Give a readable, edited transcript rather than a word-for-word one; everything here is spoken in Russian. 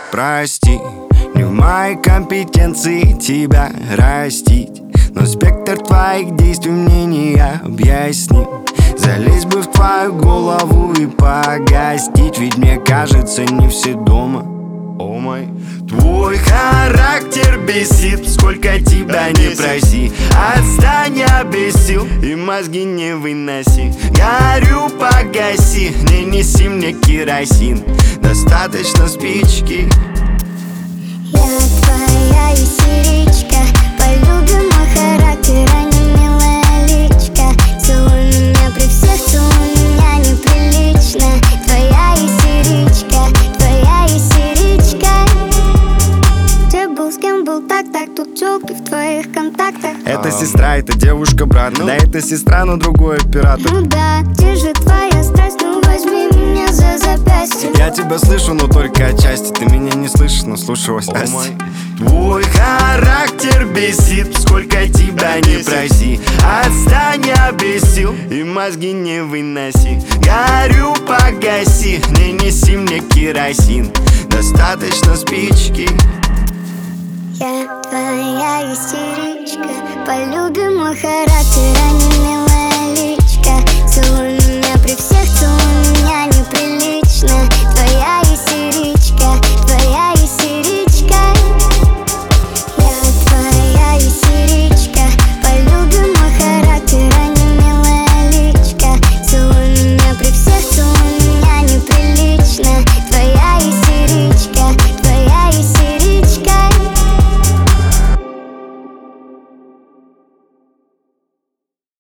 Прости, не в моей компетенции тебя растить, но спектр твоих действий мне не объясним. Залезть бы в твою голову и погостить, ведь мне кажется, не все дома. О май. Твой характер бесит, сколько тебя не проси. Отстань, обесил, и мозги не выноси. Горю, погаси, не неси мне керосин. Достаточно спички. Я твоя истеричка, полюбим мой характер, а не милая личка. Целуй меня при всех, целуй меня неприлично. Твоя истеричка, твоя истеричка. Где был, с кем был, так, тут тёлки в твоих контактах. Это сестра, это девушка, брат. Да, это сестра, но другой оператор. Ну да, где же твоя страсть, ну возьми меня за запястье. Я тебя слышу, но только отчасти. Ты меня не слышишь, но слушалась Асти. Твой характер бесит, сколько тебя не проси. Отстань, обесил, и мозги не выноси. Горю, погаси, не неси мне керосин. Достаточно спички. Я твоя истеричка, полюбим мой характер, а не милая личка. Целуй